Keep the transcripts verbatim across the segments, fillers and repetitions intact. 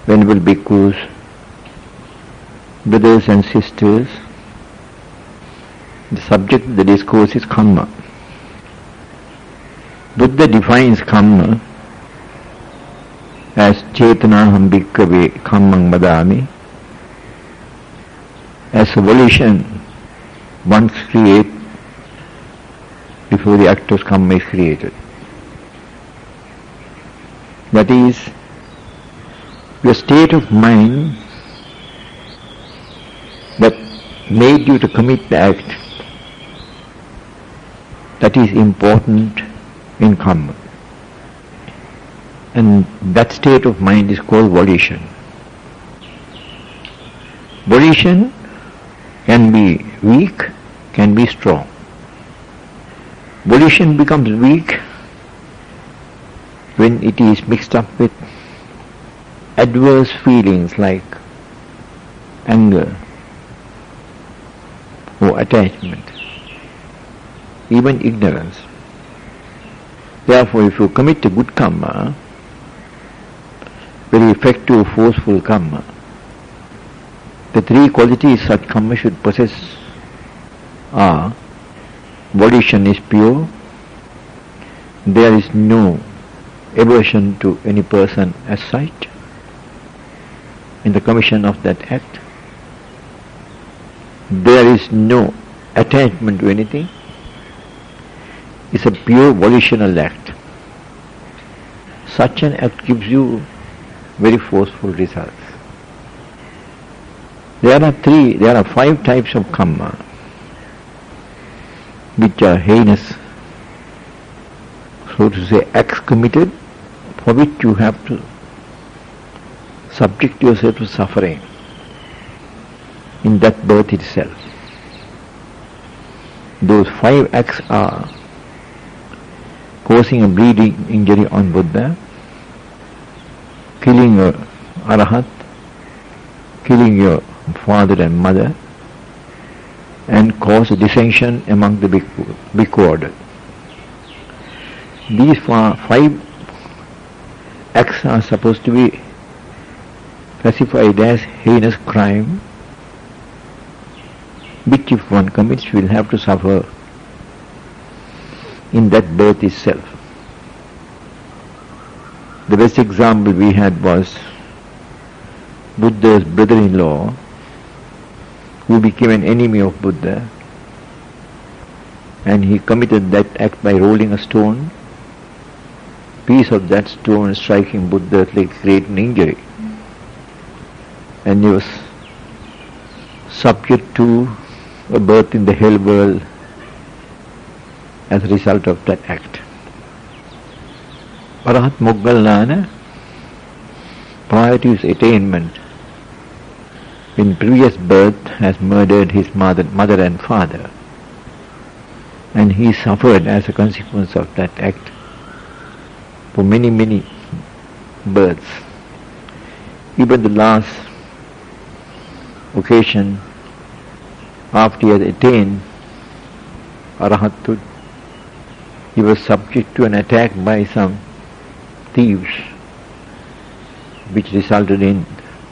Venerable bhikkhus, brothers and sisters, the subject of the discourse is karma. Buddha defines karma as Chetanaham bhikkhave kammang vadami, as a volition once created before the act of karma is created. That is, your state of mind that made you to commit the act, that is important in karma. And that state of mind is called volition. Volition can be weak, can be strong. Volition becomes weak when it is mixed up with adverse feelings like anger or attachment, even ignorance. Therefore, if you commit a good karma, very effective, forceful karma, the three qualities such karma should possess are: volition is pure, there is no aversion to any person as such in the commission of that act, there is no attachment to anything, it's a pure volitional act. Such an act gives you very forceful results. There are three, there are five types of karma which are heinous, so to say, acts committed for which you have to subject yourself to suffering in that birth itself. Those five acts are causing a bleeding injury on Buddha, killing a arahat, killing your father and mother, and cause a dissension among the bhikkhu, bhikkhu order. These five acts are supposed to be classified as heinous crime, which if one commits will have to suffer in that birth itself. The best example we had was Buddha's brother-in-law, who became an enemy of Buddha, and he committed that act by rolling a stone, piece of that stone striking Buddha's leg, creating injury, and he was subject to a birth in the hell world as a result of that act. Arahat Moggallana, prior to his attainment, in previous birth has murdered his mother, mother and father, and he suffered as a consequence of that act for many, many births. Even the last occasion, after he had attained Arahathood, he was subject to an attack by some thieves, which resulted in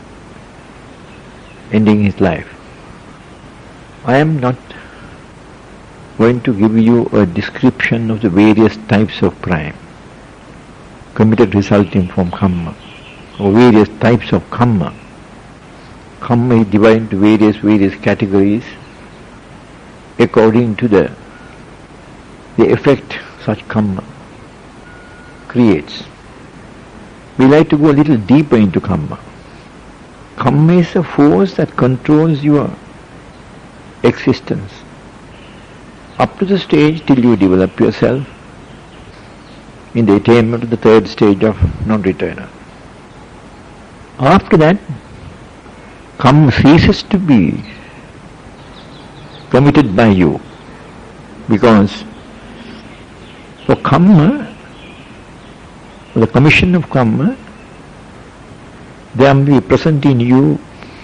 ending his life. I am not going to give you a description of the various types of crime committed resulting from karma, or various types of karma. Karma is divided into various, various categories according to the, the effect such karma creates. We like to go a little deeper into karma. Karma is a force that controls your existence up to the stage till you develop yourself in the attainment of the third stage of non-returner. After that, karma ceases to be committed by you, because for karma, for the commission of karma, there may be present in you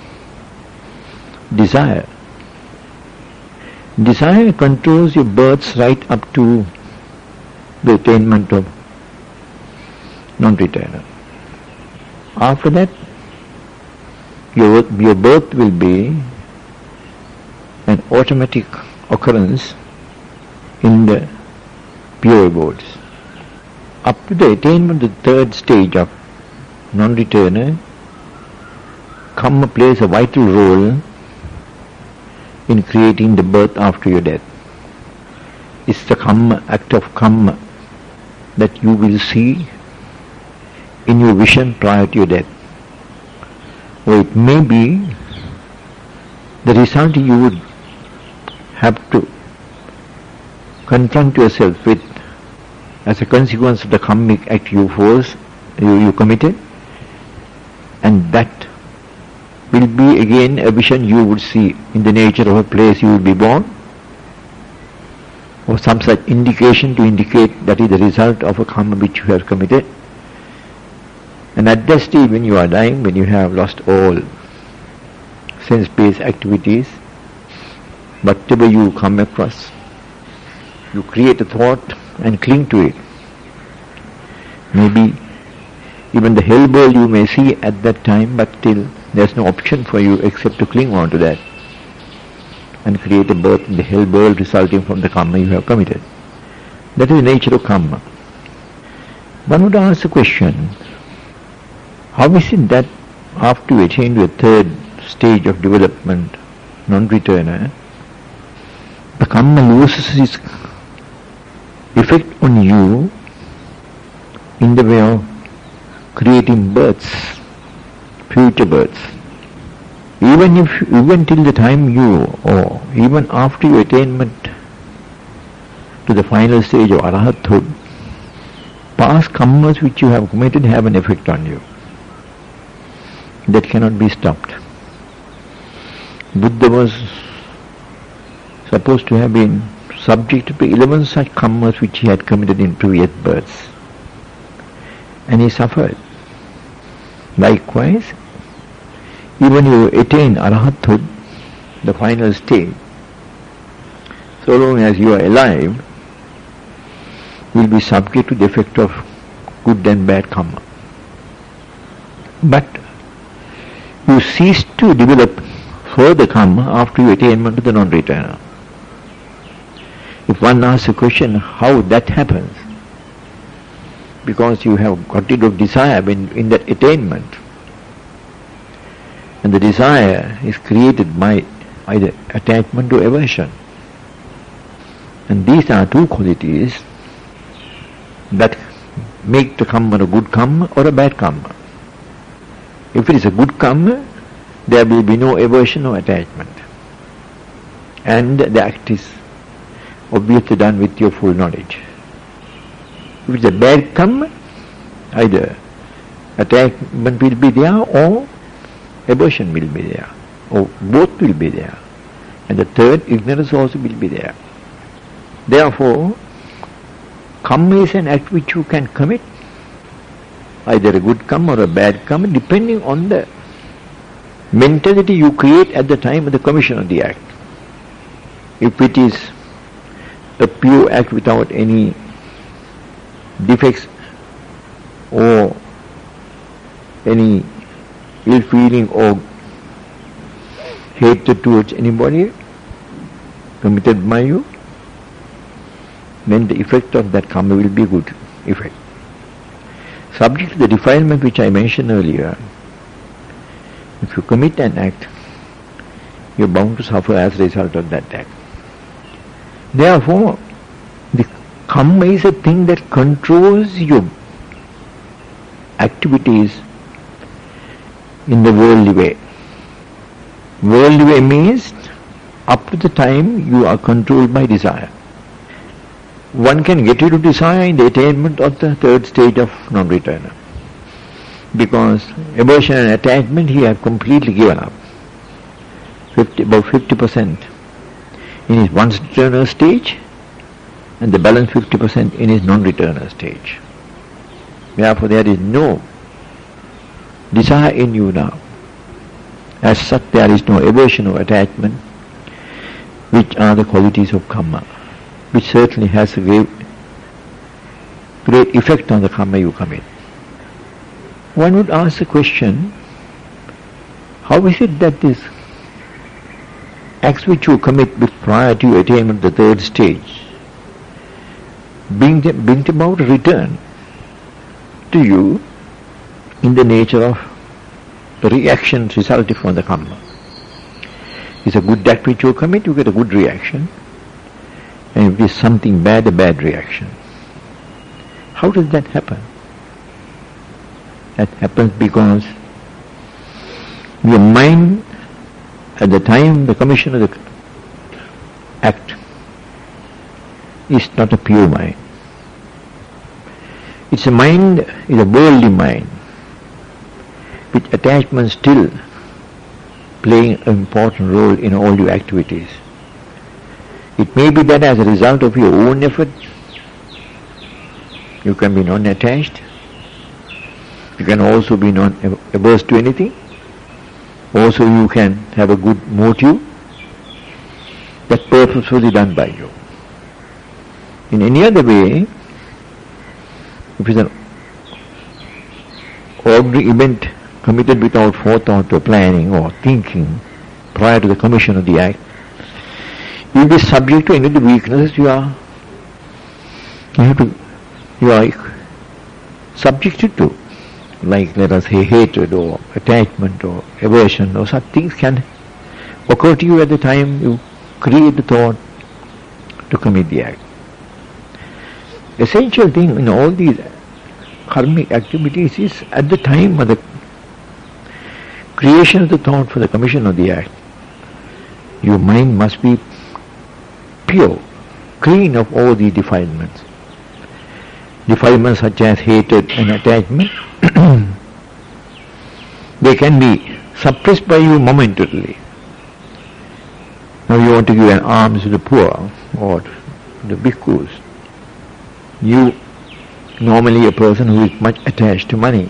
desire. Desire controls your births right up to the attainment of non-returner. After that, your, your birth will be an automatic occurrence in the pure abodes. Up to the attainment of the third stage of non-returner, karma plays a vital role in creating the birth after your death. It's the karma, act of karma that you will see in your vision prior to your death. Or it may be the result you would have to confront yourself with as a consequence of the karmic act you force, you, you committed, and that will be again a vision you would see in the nature of a place you will be born, or some such indication to indicate that is the result of a karma which you have committed. And at that stage when you are dying, when you have lost all sense-based activities, whatever you come across, you create a thought and cling to it. Maybe even the hell world you may see at that time, but still there's no option for you except to cling on to that and create a birth in the hell world resulting from the karma you have committed. That is the nature of karma. One would ask the question, how is it that after you attain to a third stage of development, non-returner, the karma loses its effect on you in the way of creating births, future births. Even if, even till the time you, or even after your attainment to the final stage of arahathood, past karmas which you have committed have an effect on you. That cannot be stopped. Buddha was supposed to have been subject to eleven such karmas which he had committed in previous births, and he suffered. Likewise, even you attain arahathood, the final stage, so long as you are alive, you will be subject to the effect of good and bad karma. But you cease to develop further karma after your attainment to the non-returner. If one asks a question how that happens, because you have got rid of desire in, in that attainment, and the desire is created by either attachment or aversion. And these are two qualities that make the karma a good karma or a bad karma. If it is a good karma, there will be no aversion or attachment, and the act is obviously done with your full knowledge. If it's a bad karma, either attachment will be there or aversion will be there, or both will be there, and the third, ignorance also will be there. Therefore, karma is an act which you can commit, either a good karma or a bad karma, depending on the mentality you create at the time of the commission of the act. If it is a pure act without any defects or any ill feeling or hatred towards anybody committed by you, then the effect of that karma will be good effect. Subject to the defilement which I mentioned earlier, if you commit an act, you are bound to suffer as a result of that act. Therefore, the karma is a thing that controls your activities in the worldly way. Worldly way means up to the time you are controlled by desire. One can get rid of desire in the attainment of the third stage of non-returner, because aversion and attachment he has completely given up. fifty, about fifty percent in his once-returner stage, and the balance fifty percent in his non-returner stage. Therefore there is no desire in you now. As such, there is no aversion or attachment, which are the qualities of karma, which certainly has a great, great effect on the karma you commit. One would ask the question, How is it that these acts which you commit with prior to attainment of the third stage bring, them, bring about a return to you in the nature of the reactions resulting from the karma? It's a good act which you commit, you get a good reaction. And if it is something bad, a bad reaction. How does that happen? That happens because your mind, at the time the commission of the act, is not a pure mind. It's a mind, it's a worldly mind, with attachment still playing an important role in all your activities. It may be that as a result of your own effort, you can be non-attached. You can also be non-averse to anything. Also you can have a good motive that's purposefully done by you. In any other way, if it's an ordinary event committed without forethought or planning or thinking prior to the commission of the act, you will be subject to any of the weaknesses you are, you have to, you are subjected to. Like, let us say, hatred or attachment or aversion or such things can occur to you at the time you create the thought to commit the act. Essential thing in all these karmic activities is at the time of the creation of the thought for the commission of the act, your mind must be pure, clean of all the defilements. Defilements such as hatred and attachment, they can be suppressed by you momentarily. Now you want to give an alms to the poor or to the bhikkhus. You, normally a person who is much attached to money,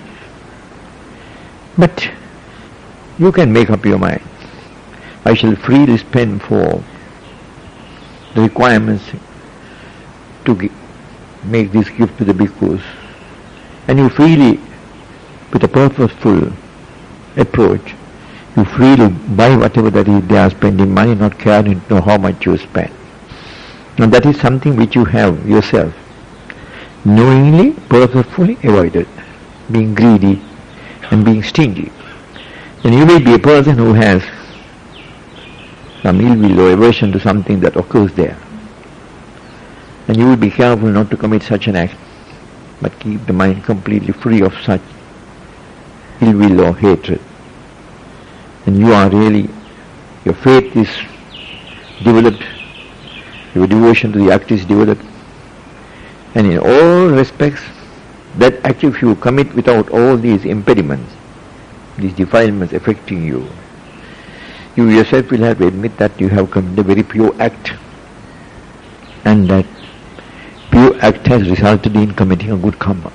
but you can make up your mind. I shall freely spend for the requirements to give, make this gift to the bhikkhus. And you freely, with a purposeful approach, you freely buy whatever that is they are spending money, not caring to know how much you spend. And that is something which you have yourself knowingly, purposefully avoided, being greedy and being stingy. Then you may be a person who has some ill will or aversion to something that occurs there. And you will be careful not to commit such an act, but keep the mind completely free of such ill will or hatred. And you are really, your faith is developed, your devotion to the act is developed, and in all respects, that act if you commit without all these impediments, these defilements affecting you, you yourself will have to admit that you have committed a very pure act, and that pure act has resulted in committing a good karma.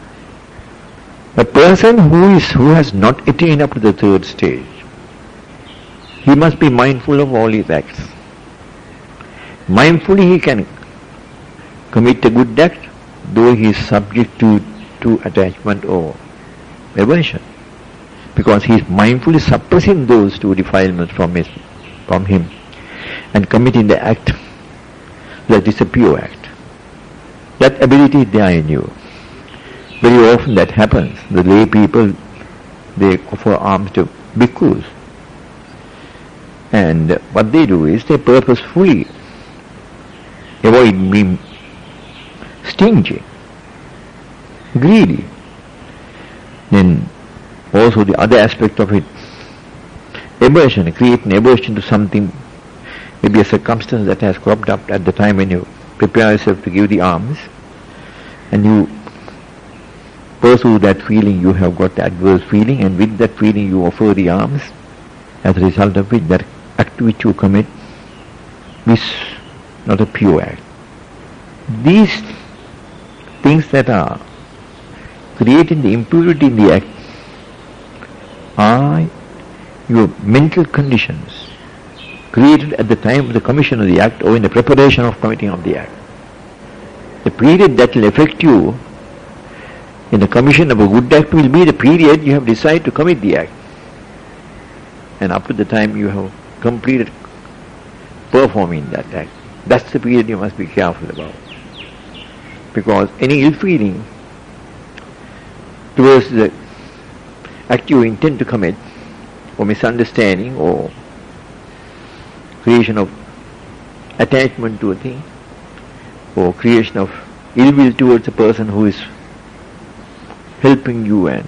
A person who is who has not attained up to the third stage, he must be mindful of all his acts. Mindfully he can commit a good act, though he is subject to, to attachment or aversion, because he is mindfully suppressing those two defilements from his, from him, and committing the act that is a pure act. That ability is there in you. Very often that happens. The lay people, they offer alms to bhikkhus, and what they do is they purposefully avoid being stingy, greedy. Then also the other aspect of it, aversion, create an aversion to something, maybe a circumstance that has cropped up at the time when you prepare yourself to give the alms, and you pursue that feeling, you have got the adverse feeling, and with that feeling you offer the alms, as a result of which that act which you commit is not a pure act. These things that are creating the impurity in the act are your mental conditions created at the time of the commission of the act or in the preparation of committing of the act. The period that will affect you in the commission of a good act will be the period you have decided to commit the act. and up to the time you have completed performing that act. That's the period you must be careful about. Because any ill feeling towards the act you intend to commit, or misunderstanding, or creation of attachment to a thing, or creation of ill will towards a person who is helping you and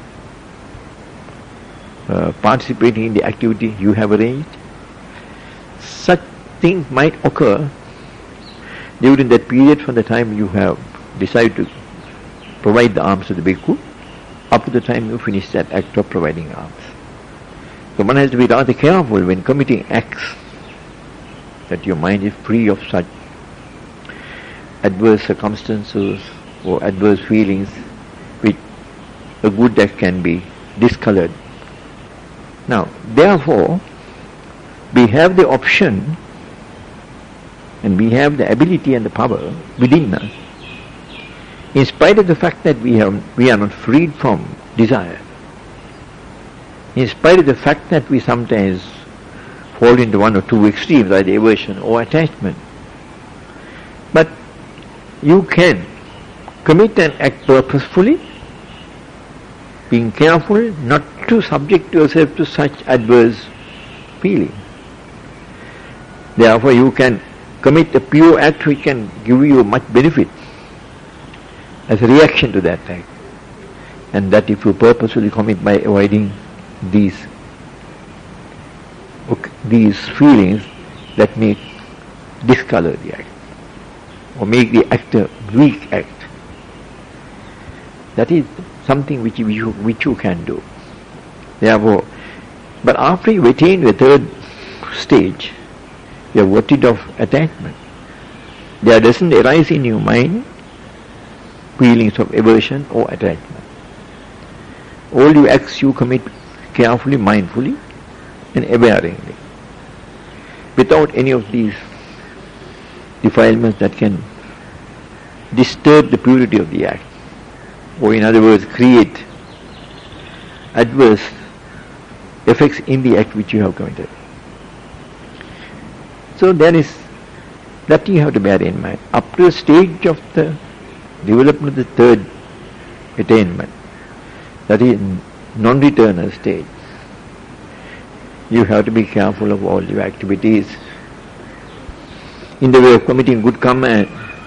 uh, participating in the activity you have arranged, such things might occur during that period from the time you have decided to provide the alms to the bhikkhu up to the time you finish that act of providing alms. So one has to be rather careful when committing acts that your mind is free of such adverse circumstances or adverse feelings which a good act can be discolored. Now, therefore, we have the option and we have the ability and the power within us, in spite of the fact that we have we are not freed from desire, in spite of the fact that we sometimes fall into one or two extremes, either aversion or attachment. But you can commit an act purposefully, being careful not to subject yourself to such adverse feeling. Therefore you can commit a pure act which can give you much benefit as a reaction to that act. And that if you purposefully commit by avoiding these these feelings that may discolor the act or make the act a weak act. That is something which you, which you can do. Therefore, but after you attain the third stage, you have got rid of attachment. There doesn't arise in your mind feelings of aversion or attachment. All your acts you commit carefully, mindfully, and awareingly, without any of these defilements that can disturb the purity of the act, or in other words, create adverse effects in the act which you have committed. So there is, that you have to bear in mind. Up to the stage of the development of the third attainment, that is non-returner stage, you have to be careful of all your activities in the way of committing good karma and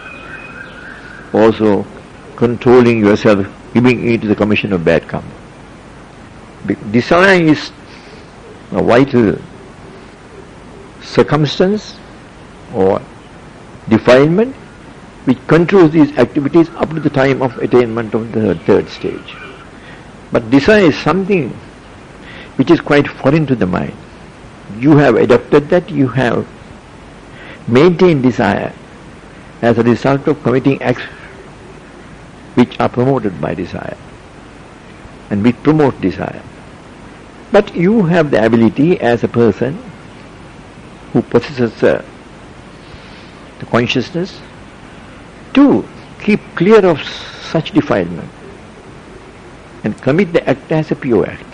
also controlling yourself, giving in to the commission of bad karma. Desire is a vital circumstance or defilement which controls these activities up to the time of attainment of the third stage. But desire is something which is quite foreign to the mind. You have adopted that, you have maintained desire as a result of committing acts which are promoted by desire and which promote desire. But you have the ability as a person who possesses uh, the consciousness to keep clear of such defilement and commit the act as a pure act.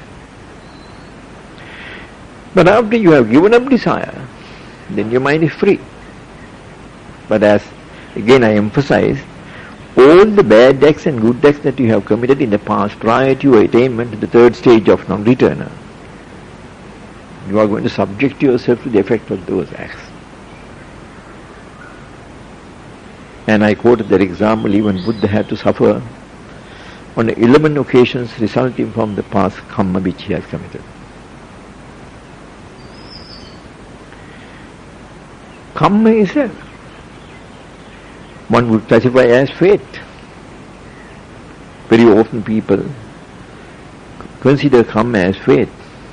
But after you have given up desire, then your mind is free. But as again I emphasize, all the bad acts and good acts that you have committed in the past prior to your attainment to the third stage of non-returner, you are going to subject yourself to the effect of those acts. And I quoted that example, even Buddha had to suffer on eleven occasions resulting from the past karma which he has committed. Karma is a, one would classify as fate. Very often people consider karma as fate.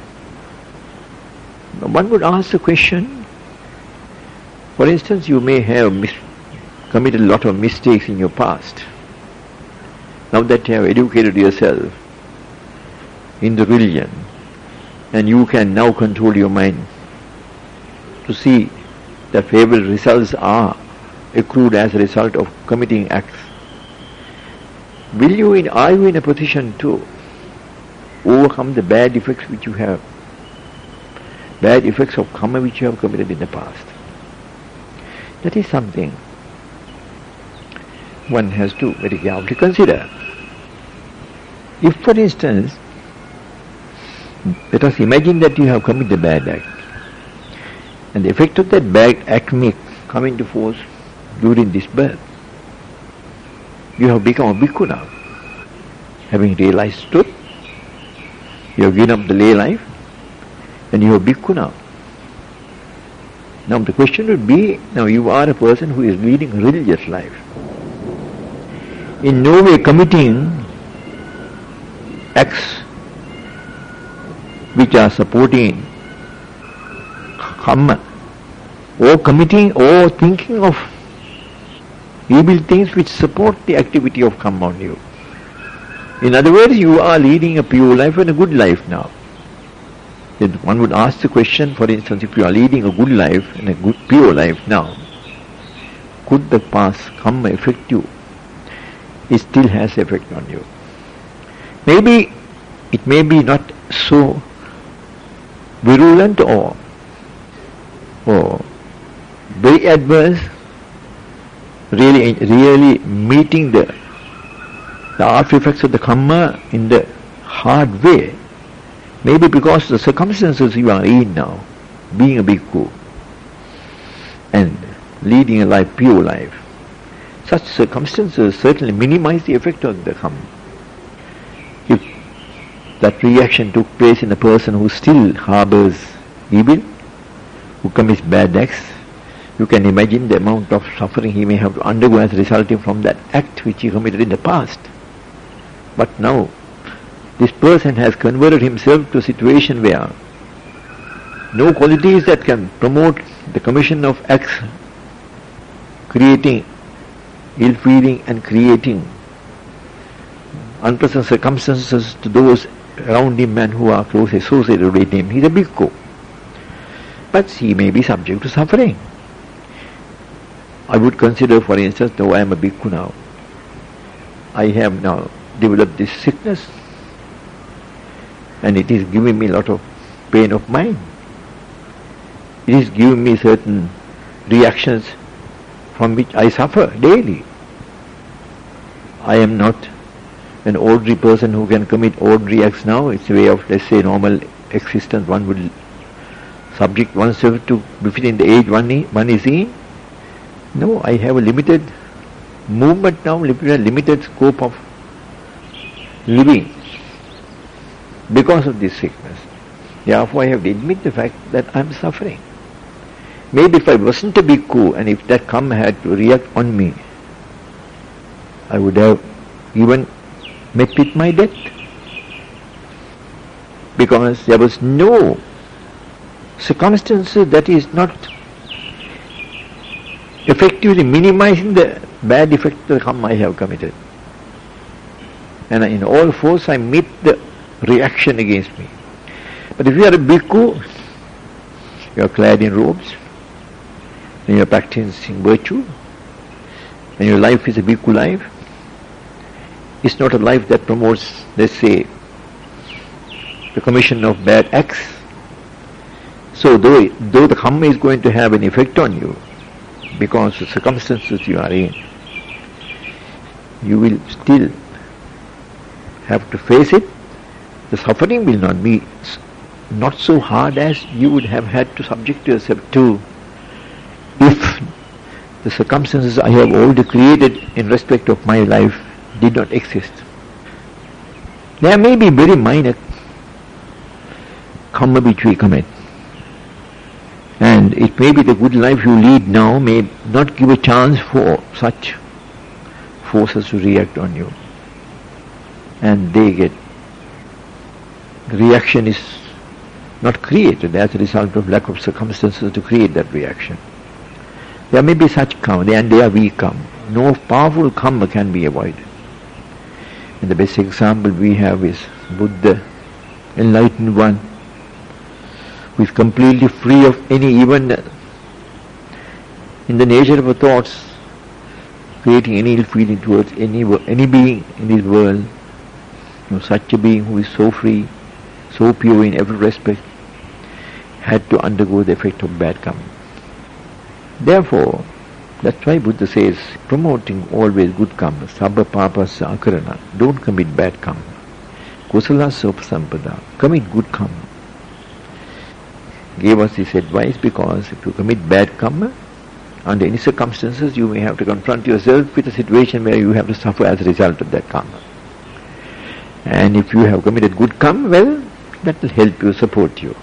One would ask the question, for instance, you may have mis- committed a lot of mistakes in your past. Now that you have educated yourself in the religion, and you can now control your mind to see that favorable results are accrued as a result of committing acts. Will you in, are you in a position to overcome the bad effects which you have bad effects of karma which you have committed in the past. That is something one has to very carefully consider. If, for instance, let us imagine that you have committed a bad act, and the effect of that bad act may come into force during this birth. You have become a bhikkhu now. Having realized truth, you have given up the lay life, and you are bhikkhu now. Now the question would be, now you are a person who is leading a religious life, in no way committing acts which are supporting karma, or committing or thinking of evil things which support the activity of karma on you. In other words, you are leading a pure life and a good life now. Then one would ask the question, for instance, if you are leading a good life and a good pure life now, could the past karma affect you? It still has effect on you. Maybe it may be not so virulent or, or very adverse, really, really meeting the, the after effects of the karma in the hard way. Maybe because of the circumstances you are in now, being a bhikkhu and leading a life, pure life, such circumstances certainly minimize the effect of the karma. If that reaction took place in a person who still harbors evil, who commits bad acts, you can imagine the amount of suffering he may have to undergo as resulting from that act which he committed in the past. But now, this person has converted himself to a situation where no qualities that can promote the commission of acts creating ill feeling and creating unpleasant circumstances to those around him and who are closely associated with him. He is a bhikkhu. But he may be subject to suffering. I would consider, for instance, though I am a bhikkhu now, I have now developed this sickness, and it is giving me a lot of pain of mind. It is giving me certain reactions from which I suffer daily. I am not an ordinary person who can commit ordinary acts now. It's a way of, let's say, normal existence. One would subject oneself to befitting the age one, one is in. No, I have a limited movement now, limited, limited scope of living because of this sickness. Therefore, I have to admit the fact that I am suffering. Maybe if I wasn't a bhikkhu and if that karma had to react on me, I would have even met with my death. Because there was no circumstances that is not effectively minimizing the bad effect of the karma I have committed. And in all force I meet the reaction against me. But if you are a bhikkhu, you are clad in robes, and you are practicing virtue, and your life is a bhikkhu life, it's not a life that promotes, let's say, the commission of bad acts. So though, though the karma is going to have an effect on you, because of the circumstances you are in, you will still have to face it. The suffering will not be not so hard as you would have had to subject yourself to if the circumstances I have already created in respect of my life did not exist. There may be very minor karma which we commit, and it may be the good life you lead now may not give a chance for such forces to react on you, and they get, the reaction is not created as a result of lack of circumstances to create that reaction. There may be such karma, and there we come. No powerful karma can be avoided. And the best example we have is Buddha, enlightened one, who is completely free of any, even in the nature of her thoughts, creating any ill feeling towards any any being in this world. You know, such a being who is so free, so pure in every respect, had to undergo the effect of bad karma. Therefore, that's why Buddha says, promoting always good karma, sabba papasa akarana, don't commit bad karma. Kusala sopasampada, commit good karma. Gave us this advice because if you commit bad karma, under any circumstances you may have to confront yourself with a situation where you have to suffer as a result of that karma. And if you have committed good karma, well, that will help you, support you.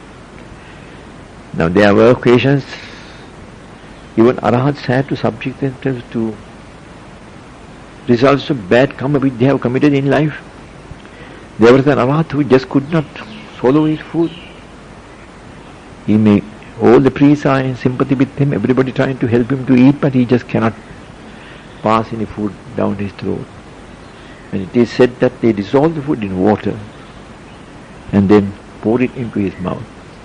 Now there were occasions even arahats had to subject themselves to results of bad karma which they have committed in life. There was an arahat who just could not swallow his food. He may, all the priests are in sympathy with him, everybody trying to help him to eat, but he just cannot pass any food down his throat. And it is said that they dissolve the food in water and then pour it into his mouth.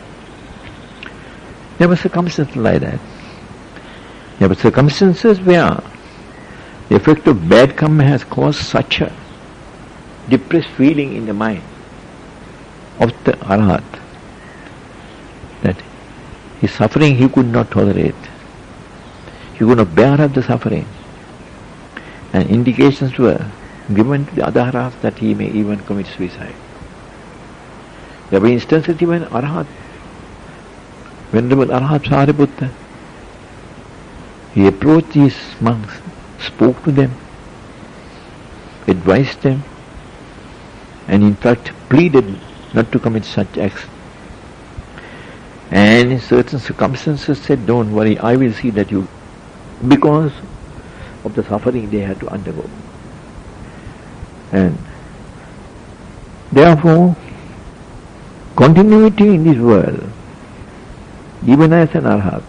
There were circumstances like that. There were circumstances where the effect of bad karma has caused such a depressed feeling in the mind of the arahat that his suffering he could not tolerate. He could not bear up the suffering. And indications were given to the other arahats that he may even commit suicide. There were instances even arahat, Venerable Arahat Sariputta, he approached these monks, spoke to them, advised them, and in fact pleaded not to commit such acts. And in certain circumstances said, don't worry, I will see that you, because of the suffering they had to undergo. And therefore, continuity in this world, even as an arhat,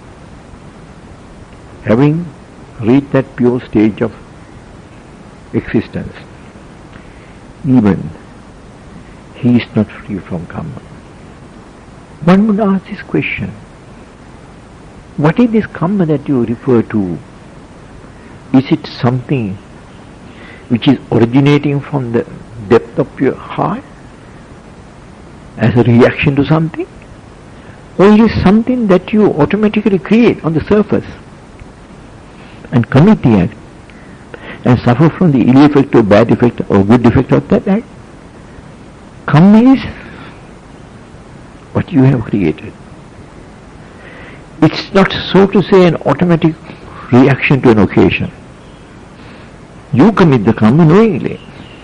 having reached that pure stage of existence, even he is not free from karma. One would ask this question, what is this karma that you refer to? Is it something which is originating from the depth of your heart as a reaction to something? Or it is something that you automatically create on the surface and commit the act and suffer from the ill effect or bad effect or good effect of that act? Karma is what you have created. It's not, so to say, an automatic reaction to an occasion. You commit the karma knowingly.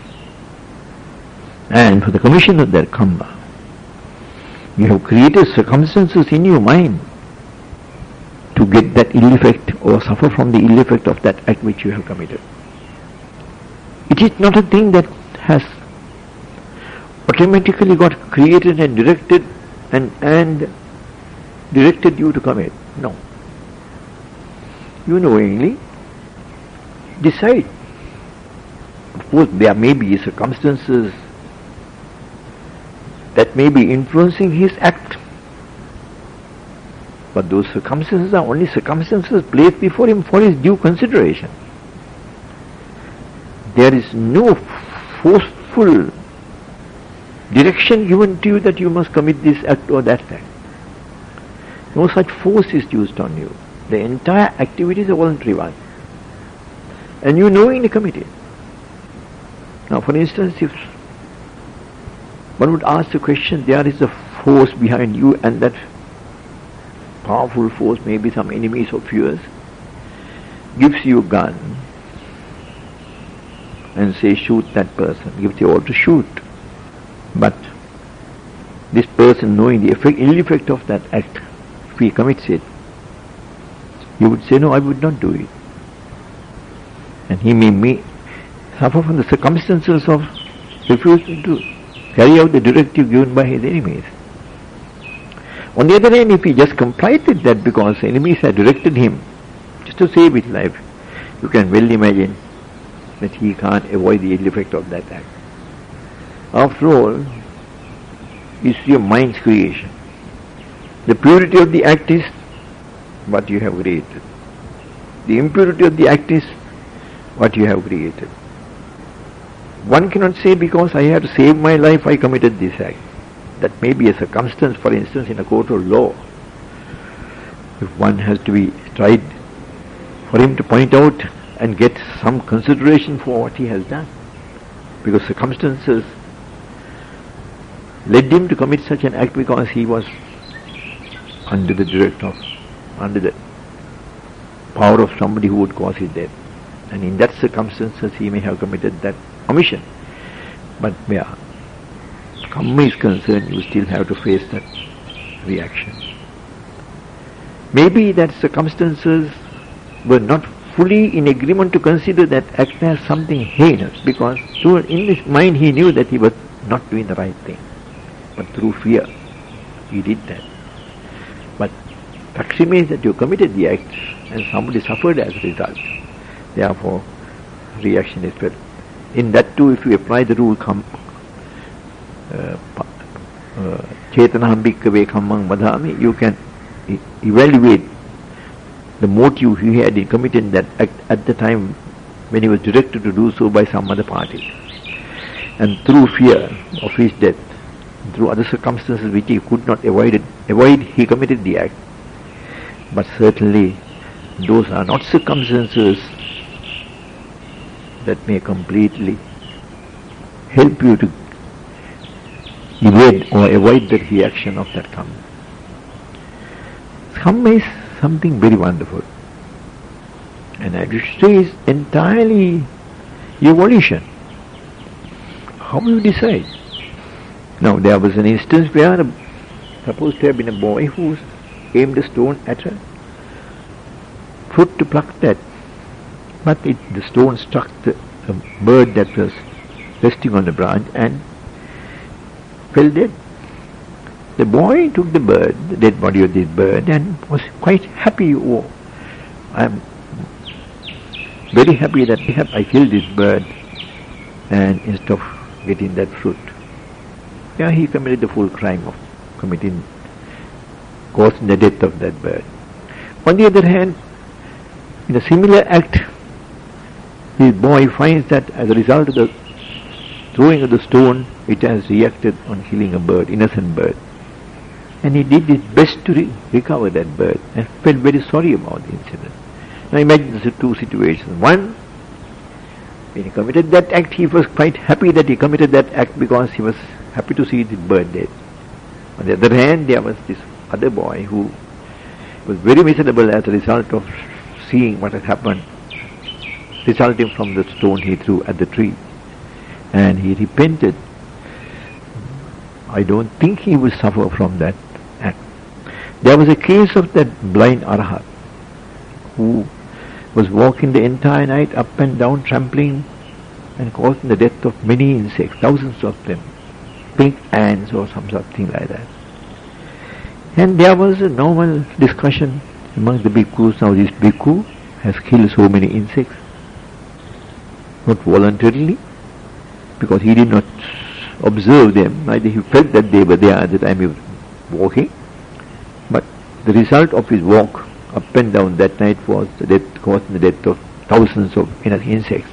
And for the commission of that karma, you have created circumstances in your mind to get that ill effect or suffer from the ill effect of that act which you have committed. It is not a thing that has automatically got created and directed and, and directed you to commit. No. You knowingly decide. Of course, there may be circumstances that may be influencing his act. But those circumstances are only circumstances placed before him for his due consideration. There is no forceful direction given to you that you must commit this act or that act. No such force is used on you. The entire activity is a voluntary one. And you knowingly commit it. Now, for instance, if one would ask the question, there is a force behind you, and that powerful force, maybe some enemies of yours, gives you a gun and says, shoot that person, gives you all to shoot. But this person, knowing the effect, ill effect of that act, if he commits it, he would say, no, I would not do it. And he may, may suffer from the circumstances of refusing to carry out the directive given by his enemies. On the other hand, if he just complied with that because enemies had directed him just to save his life, you can well imagine that he can't avoid the ill effect of that act. After all, it's your mind's creation. The purity of the act is what you have created. The impurity of the act is what you have created. One cannot say because I had to save my life, I committed this act. that may be a circumstance, for instance, in a court of law. If one has to be tried, for him to point out and get some consideration for what he has done. Because circumstances led him to commit such an act because he was under the direct of, under the power of somebody who would cause his death. And in that circumstances he may have committed that omission. But where karma is concerned, you still have to face that reaction. Maybe that circumstances were not fully in agreement to consider that act as something heinous, because through, in his mind he knew that he was not doing the right thing. But through fear, he did that. But Sakshi means that you committed the act and somebody suffered as a result. Therefore, reaction is felt. In that too, if you apply the rule, come, Chetanaham bhikkave kammang vadhami, you can e- evaluate the motive he had in committing that act at the time when he was directed to do so by some other party. And through fear of his death, through other circumstances which he could not avoid, it, avoid he committed the act. But certainly those are not circumstances that may completely help you to evade or avoid the reaction of that karma. Karma is something very wonderful, and I should say is entirely your volition. How you decide? Now there was an instance where a, supposed to have been a boy who aimed a stone at a fruit to pluck that, but it, the stone struck the a bird that was resting on the branch and fell dead. The boy took the bird, the dead body of this bird, and was quite happy. Oh, I am very happy that I killed this bird, and instead of getting that fruit. Yeah, he committed the full crime of committing, causing the death of that bird. On the other hand, in a similar act, the boy finds that as a result of the throwing of the stone, it has reacted on killing a bird, innocent bird. And he did his best to re- recover that bird and felt very sorry about the incident. Now imagine the two situations. One, when he committed that act, he was quite happy that he committed that act because he was happy to see the bird dead. On the other hand, there was this other boy who was very miserable as a result of seeing what had happened, resulting from the stone he threw at the tree. And he repented. I don't think he will suffer from that act. There was a case of that blind Arahat who was walking the entire night up and down, trampling and causing the death of many insects, thousands of them, pink ants or some something like that. And there was a normal discussion among the bhikkhus. Now this bhikkhu has killed so many insects, not voluntarily, because he did not observe them, neither he felt that they were there at the time he was walking, but the result of his walk up and down that night was the death, causing the death of thousands of insects.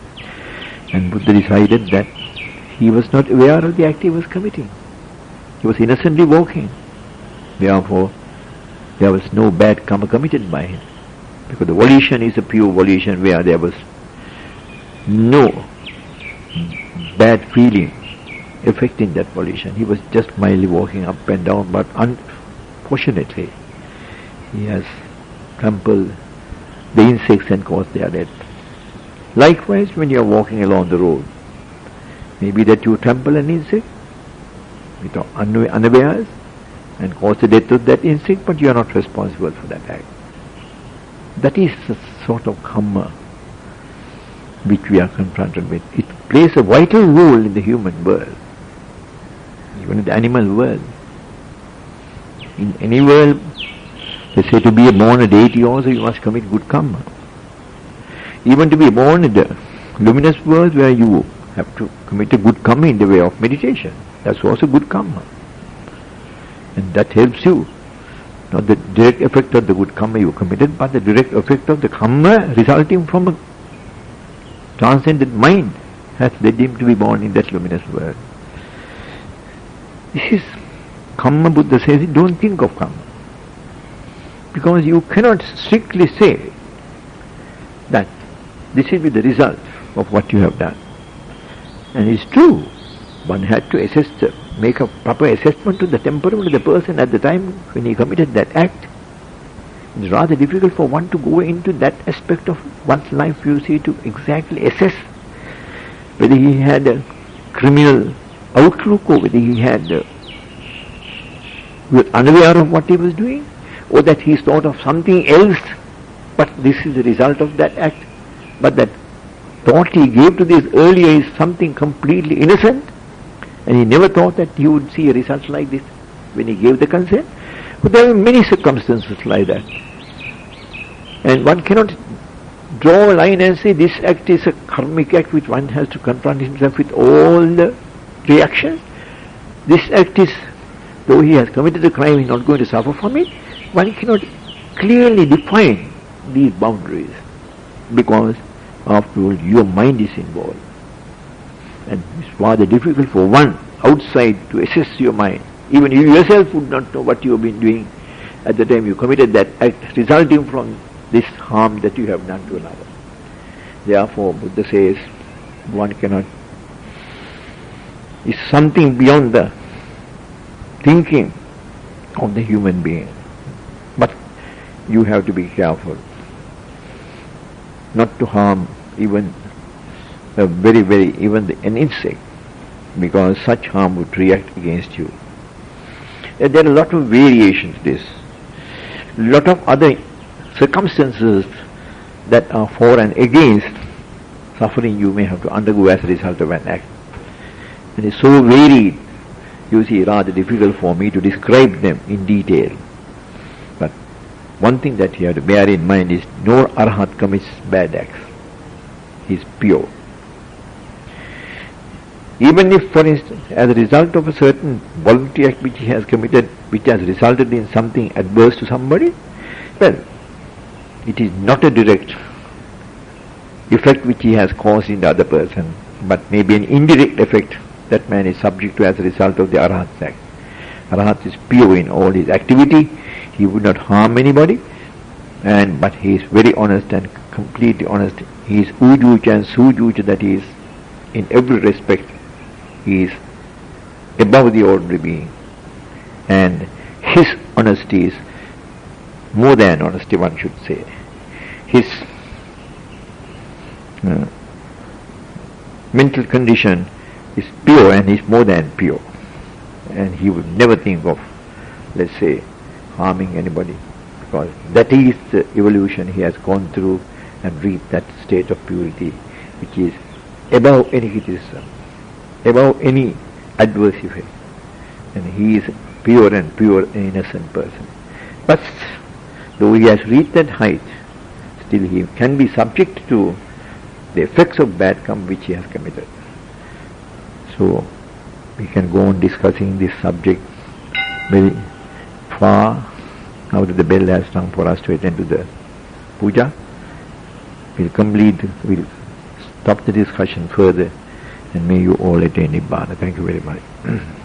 And Buddha decided that he was not aware of the act he was committing. He was innocently walking. Therefore, there was no bad karma committed by him, because the volition is a pure volition where there was no bad feeling affecting that volition. He was just mildly walking up and down, but unfortunately he has trampled the insects and caused their death. Likewise, when you are walking along the road, maybe that you trample an insect without unawares and cause the death of that insect, but you are not responsible for that act. That is a sort of karma which we are confronted with. It plays a vital role in the human world, even in the animal world. In any world, they say to be born a deity also you must commit good karma. Even to be born in the luminous world where you have to commit a good karma in the way of meditation, that's also good karma. And that helps you. Not the direct effect of the good karma you committed, but the direct effect of the karma resulting from a transcendent mind has led him to be born in that luminous world. This is Kamma. Buddha says, don't think of Kamma. Because you cannot strictly say that this will be the result of what you have done. And it's true. One had to assess, the, make a proper assessment to the temperament of the person at the time when he committed that act. It's rather difficult for one to go into that aspect of one's life, you see, to exactly assess whether he had a criminal outlook or whether he had a, he was unaware of what he was doing, or that he thought of something else, but this is the result of that act. But that thought he gave to this earlier is something completely innocent, and he never thought that he would see a result like this when he gave the consent. But there are many circumstances like that. And one cannot draw a line and say this act is a karmic act which one has to confront himself with all the reactions. This act is, though he has committed a crime, he is not going to suffer from it. One cannot clearly define these boundaries, because after all your mind is involved. And it's rather difficult for one outside to assess your mind. Even you yourself would not know what you have been doing at the time you committed that act, resulting from this harm that you have done to another. Therefore, Buddha says, one cannot, it's something beyond the thinking of the human being. But you have to be careful not to harm even a very, very, even the, an insect, because such harm would react against you. And there are a lot of variations to this. A lot of other circumstances that are for and against suffering you may have to undergo as a result of an act. And it's so varied, you see, rather difficult for me to describe them in detail. But one thing that you have to bear in mind is no Arhat commits bad acts. He is pure. Even if, for instance, as a result of a certain voluntary act which he has committed, which has resulted in something adverse to somebody, well, it is not a direct effect which he has caused in the other person, but maybe an indirect effect that man is subject to as a result of the Arhat's act. Arhat is pure in all his activity. He would not harm anybody, and but he is very honest and completely honest. He is ujucha and sujucha, that is, in every respect, he is above the ordinary being. And his honesty is more than honesty, one should say. His uh, mental condition is pure, and is more than pure. And he would never think of, let's say, harming anybody, because that is the evolution he has gone through and reached that state of purity which is above any criticism, above any adverse effect. And he is pure and pure and innocent person. But though he has reached that height, still he can be subject to the effects of bad karma which he has committed. So we can go on discussing this subject very far. Now that the bell has rung for us to attend to the puja, we'll complete, we'll stop the discussion further, and may you all attain Nibbana. Thank you very much.